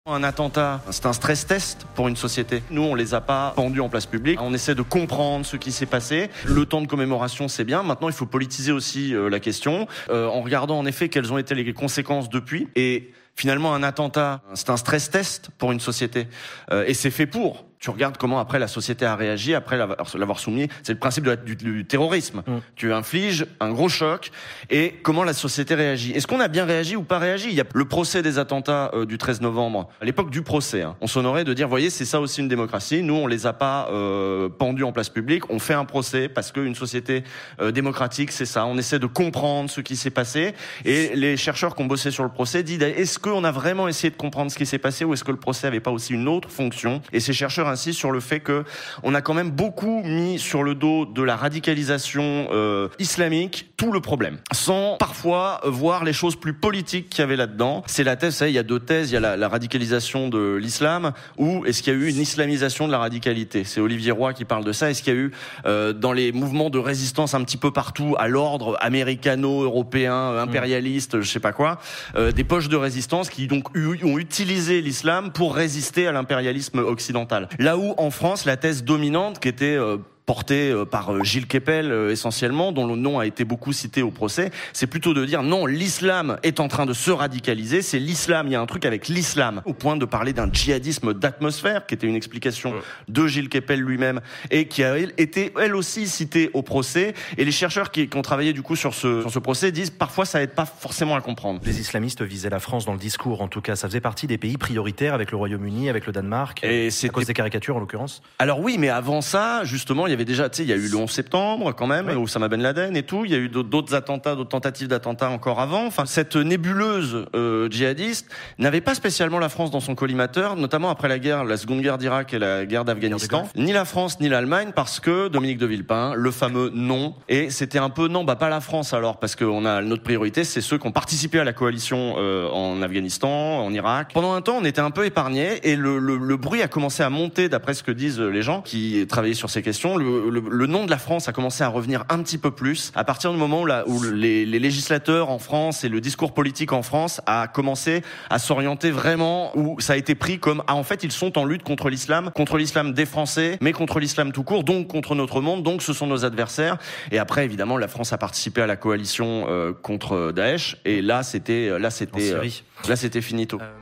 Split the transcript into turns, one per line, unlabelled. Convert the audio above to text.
Un attentat, c'est un stress test pour une société. Nous, on les a pas pendus en place publique. On essaie de comprendre ce qui s'est passé. Le temps de commémoration, c'est bien. Maintenant, il faut politiser aussi la question, en regardant en effet quelles ont été les conséquences depuis. Et finalement, un attentat, c'est un stress test pour une société. Et c'est fait pour. Tu regardes comment après la société a réagi, après l'avoir soumis. C'est le principe du terrorisme. Tu infliges un gros choc et comment la société réagit. Est-ce qu'on a bien réagi ou pas réagi? Il y a le procès des attentats du 13 novembre. À l'époque du procès, on s'honorait de dire, voyez, c'est ça aussi une démocratie. Nous, on les a pas pendus en place publique. On fait un procès parce qu'une société démocratique, c'est ça. On essaie de comprendre ce qui s'est passé. Et les chercheurs qui ont bossé sur le procès disent, est-ce qu'on a vraiment essayé de comprendre ce qui s'est passé ou est-ce que le procès avait pas aussi une autre fonction? Et ces chercheurs ainsi sur le fait que on a quand même beaucoup mis sur le dos de la radicalisation islamique tout le problème, sans parfois voir les choses plus politiques qu'il y avait là-dedans. C'est la thèse, il y a deux thèses, il y a la radicalisation de l'islam ou est-ce qu'il y a eu une islamisation de la radicalité? C'est Olivier Roy qui parle de ça. Est-ce qu'il y a eu dans les mouvements de résistance un petit peu partout à l'ordre américano-européen, impérialiste, je sais pas quoi, des poches de résistance qui donc ont utilisé l'islam pour résister à l'impérialisme occidental. Là où en France, la thèse dominante qui était porté par Gilles Kepel essentiellement, dont le nom a été beaucoup cité au procès, c'est plutôt de dire non, l'islam est en train de se radicaliser, c'est l'islam, il y a un truc avec l'islam, au point de parler d'un djihadisme d'atmosphère, qui était une explication de Gilles Kepel lui-même, et qui a été elle aussi citée au procès, et les chercheurs qui ont travaillé du coup sur ce procès disent parfois ça aide pas forcément à comprendre.
Les islamistes visaient la France dans le discours, en tout cas, ça faisait partie des pays prioritaires avec le Royaume-Uni, avec le Danemark, et à cause des caricatures en l'occurrence.
Alors oui, mais avant ça, justement, il y avait déjà, tu sais, il y a eu le 11 septembre quand même, Oussama Ben Laden et tout, il y a eu d'autres attentats, d'autres tentatives d'attentats encore avant. Enfin, cette nébuleuse djihadiste n'avait pas spécialement la France dans son collimateur, notamment après la Seconde Guerre d'Irak et la guerre d'Afghanistan. Ni la France ni l'Allemagne, parce que Dominique de Villepin, le fameux non, et c'était un peu non, pas la France alors, parce que notre priorité, c'est ceux qui ont participé à la coalition en Afghanistan, en Irak. Pendant un temps, on était un peu épargnés et le bruit a commencé à monter, d'après ce que disent les gens qui travaillaient sur ces questions. Le nom de la France a commencé à revenir un petit peu plus à partir du moment où les législateurs en France et le discours politique en France a commencé à s'orienter vraiment, où ça a été pris comme en fait ils sont en lutte contre l'islam des Français, mais contre l'islam tout court, donc contre notre monde, donc ce sont nos adversaires. Et après évidemment la France a participé à la coalition contre Daesh et là c'était finito.